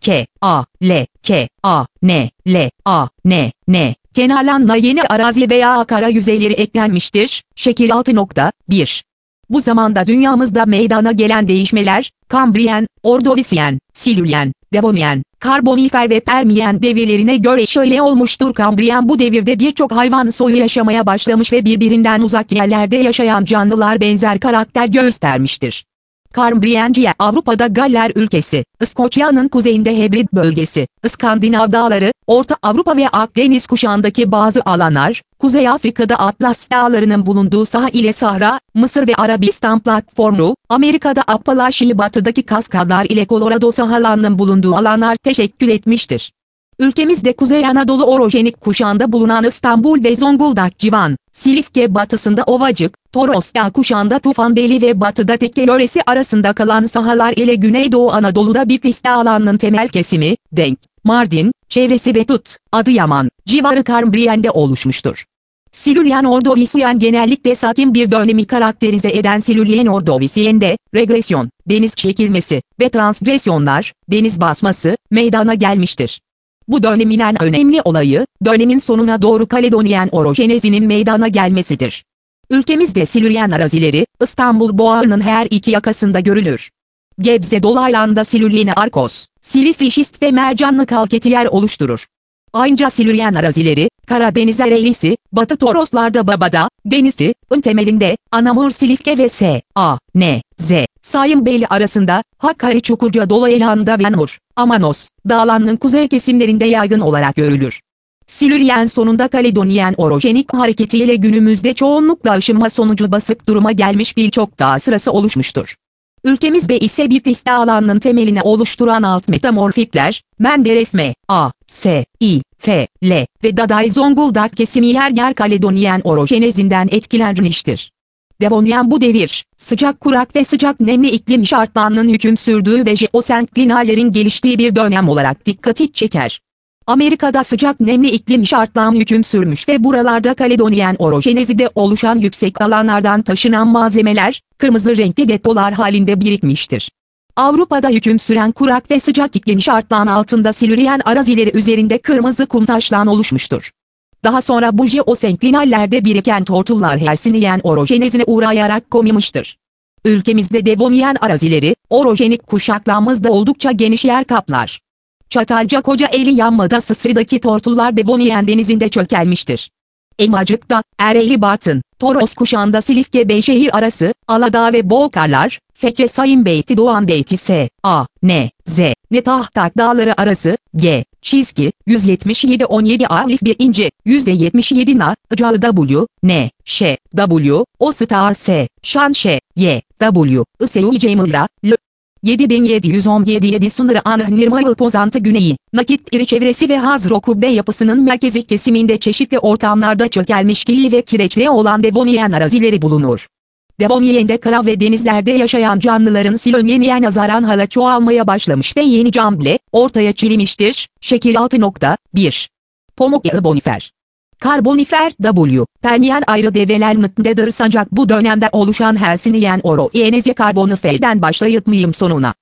K, A, L, K, A, N, L, A, N, N. Kenarlarına yeni arazi veya kara yüzeyleri eklenmiştir. Şekil 6.1. Bu zamanda dünyamızda meydana gelen değişmeler, Kambriyen, Ordovisiyen, Silüryen, Devoniyen, Karbonifer ve Permiyen devirlerine göre şöyle olmuştur. Kambriyen bu devirde birçok hayvan soyu yaşamaya başlamış ve birbirinden uzak yerlerde yaşayan canlılar benzer karakter göstermiştir. Kambriyenciye Avrupa'da Galler ülkesi, İskoçya'nın kuzeyinde Hebrid bölgesi, İskandinav dağları, Orta Avrupa ve Akdeniz kuşağındaki bazı alanlar, Kuzey Afrika'da Atlas dağlarının bulunduğu saha ile Sahra, Mısır ve Arabistan platformu, Amerika'da Appalachia batıdaki kaskadlar ile Colorado sahalarının bulunduğu alanlar teşekkül etmiştir. Ülkemizde Kuzey Anadolu orojenik kuşağında bulunan İstanbul ve Zonguldak civan, Silifke batısında Ovacık, Toros Dağ kuşağında Tufanbeyli ve batıda Tekke yöresi arasında kalan sahalar ile Güneydoğu Anadolu'da Bitlis alanının temel kesimi, Denk, Mardin, çevresi ve Tut, Adıyaman, civarı Kambriyen'de oluşmuştur. Silüryen Ordovisiyen genellikle sakin bir dönemi karakterize eden Silüryen Ordovisiyen'de, regresyon, deniz çekilmesi ve transgresyonlar, deniz basması, meydana gelmiştir. Bu dönemin en önemli olayı, dönemin sonuna doğru Kaledonyen orojenezinin meydana gelmesidir. Ülkemizde Silüryen arazileri, İstanbul Boğazı'nın her iki yakasında görülür. Gebze dolaylarında Silüryeni Arkos, Silisli şist ve mercanlı kalketiyer oluşturur. Ayrıca Silüryen arazileri, Karadeniz Ereğlisi, Batı Toroslarda Babada, Denizli, temelinde, Anamur Silifke ve S, A, N, Z, Sayınbeyli arasında, Hakkari Çukurca dolaylarında ve Nur, Amanos, dağlarının kuzey kesimlerinde yaygın olarak görülür. Silüryen sonunda Kaledonyen orojenik hareketiyle günümüzde çoğunlukla aşınma sonucu basık duruma gelmiş birçok dağ sırası oluşmuştur. Ülkemizde ise Bitlis dağlarının temelini oluşturan alt metamorfikler, Menderes M, A, S, I, F, L ve Daday Zonguldak kesimi yer yer Kaledonyen orojenezinden etkilenmiştir. Devoniyen bu devir, sıcak kurak ve sıcak nemli iklim şartlarının hüküm sürdüğü ve jeosenklinallerin geliştiği bir dönem olarak dikkati çeker. Amerika'da sıcak nemli iklim şartları hüküm sürmüş ve buralarda Kaledonyen orojenezide oluşan yüksek alanlardan taşınan malzemeler, kırmızı renkli depolar halinde birikmiştir. Avrupa'da hüküm süren kurak ve sıcak iklim şartlarının altında Silüryen arazileri üzerinde kırmızı kum taşlan oluşmuştur. Daha sonra bu jeosenklinallerde biriken tortullar Hercynian orojenezine uğrayarak koyulmuştur. Ülkemizde Devoniyen arazileri, orojenik kuşaklarımızda oldukça geniş yer kaplar. Çatalca Kocaeli Yanmada Sısrı'daki tortullar Devoniyen denizinde çökelmiştir. Elmacık'ta, Ereğli Bartın, Toros kuşağında Silifke Beyşehir arası, Aladağ ve Bolkarlar, Feke Sayınbeyti Doğanbeyti S, A, N, Z, Netahtak dağları arası, G, çizgi, 177-17 Alif 1. %77 Na, Icağı W, N, Ş, W, O Star S, Şan Ş, Y, W, Iseu Cemil'la, L. 7717 sınırı Anhırmayıl Pozantı Güneyi, Nakit İri çevresi ve Hazro Kubbe yapısının merkezi kesiminde çeşitli ortamlarda çökelmiş killi ve kireçli olan Devoniyen arazileri bulunur. Devoniyen'de kara ve denizlerde yaşayan canlıların Silönyeni'ye nazaran hala çoğalmaya başlamış ve yeni canlı ortaya çıkmıştır. Şekil 6.1. Pamuk yağı Bonifer. Karbonifer W, Permiyen ayrı develer nıkındadır ancak bu dönemde oluşan Hercynian orojenezi Karbonifer'den başlayıp sonuna